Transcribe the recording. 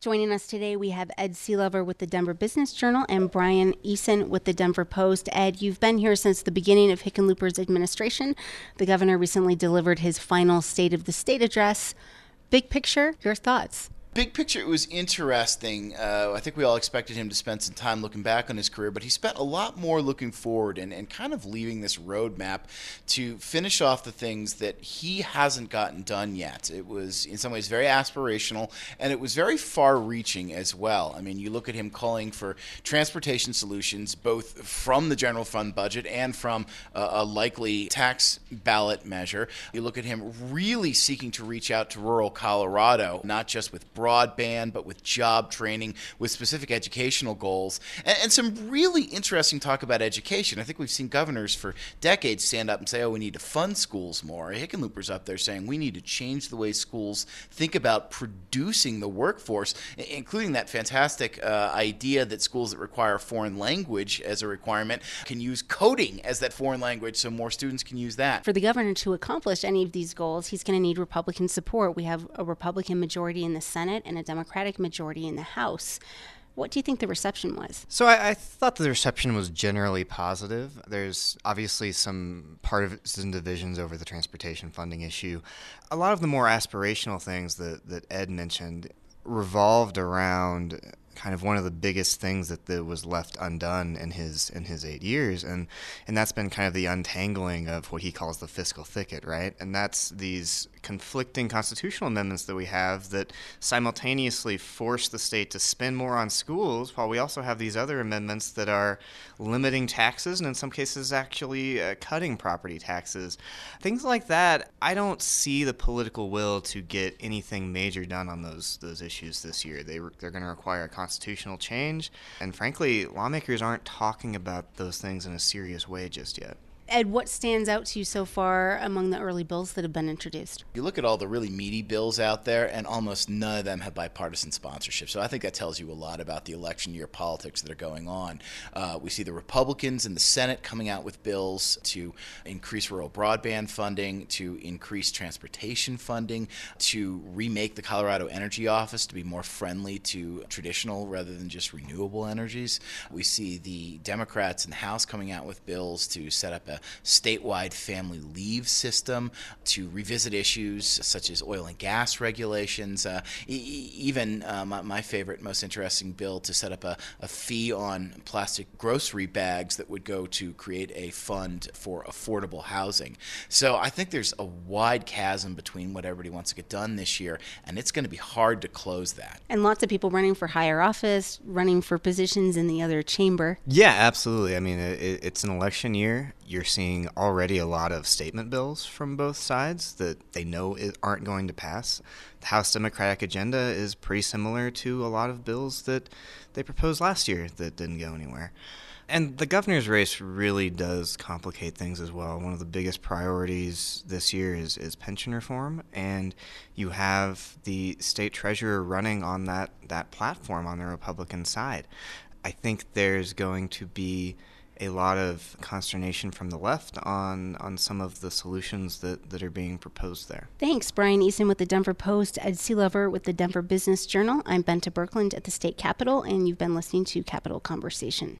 Joining us today, we have Ed Seelover with the Denver Business Journal and Brian Eason with the Denver Post. Ed, you've been here since the beginning of Hickenlooper's administration. The governor recently delivered his final State of the State address. Big picture, your thoughts? Big picture, it was interesting. I think we all expected him to spend some time looking back on his career, but he spent a lot more looking forward and kind of leaving this roadmap to finish off the things that he hasn't gotten done yet. It was in some ways very aspirational, and it was very far-reaching as well. I mean, you look at him calling for transportation solutions, both from the general fund budget and from a likely tax ballot measure. You look at him really seeking to reach out to rural Colorado, not just with broadband, but with job training, with specific educational goals, and some really interesting talk about education. I think we've seen governors for decades stand up and say, we need to fund schools more. Hickenlooper's up there saying we need to change the way schools think about producing the workforce, including that fantastic idea that schools that require foreign language as a requirement can use coding as that foreign language so more students can use that. For the governor to accomplish any of these goals, he's going to need Republican support. We have a Republican majority in the Senate and a Democratic majority in the House. What do you think the reception was? So I thought the reception was generally positive. There's obviously some partisan divisions over the transportation funding issue. A lot of the more aspirational things that Ed mentioned revolved around kind of one of the biggest things that was left undone in his 8 years, and that's been kind of the untangling of what he calls the fiscal thicket, right? And that's these conflicting constitutional amendments that we have that simultaneously force the state to spend more on schools, while we also have these other amendments that are limiting taxes and in some cases actually cutting property taxes. Things like that, I don't see the political will to get anything major done on those issues this year. They're going to require a constitutional change, and frankly, lawmakers aren't talking about those things in a serious way just yet. Ed, what stands out to you so far among the early bills that have been introduced? You look at all the really meaty bills out there, and almost none of them have bipartisan sponsorship. So I think that tells you a lot about the election year politics that are going on. We see the Republicans in the Senate coming out with bills to increase rural broadband funding, to increase transportation funding, to remake the Colorado Energy Office to be more friendly to traditional rather than just renewable energies. We see the Democrats in the House coming out with bills to set up a statewide family leave system, to revisit issues such as oil and gas regulations, even my favorite, most interesting bill to set up a fee on plastic grocery bags that would go to create a fund for affordable housing. So I think there's a wide chasm between what everybody wants to get done this year, and it's going to be hard to close that. And lots of people running for higher office, running for positions in the other chamber. Yeah, absolutely. I mean, it's an election year. You're seeing already a lot of statement bills from both sides that they know aren't going to pass. The House Democratic agenda is pretty similar to a lot of bills that they proposed last year that didn't go anywhere. And the governor's race really does complicate things as well. One of the biggest priorities this year is pension reform, and you have the state treasurer running on that platform on the Republican side. I think there's going to be a lot of consternation from the left on some of the solutions that are being proposed there. Thanks, Brian Eason with the Denver Post, Ed Seelover with the Denver Business Journal. I'm Benta Birkeland at the State Capitol, and you've been listening to Capitol Conversation.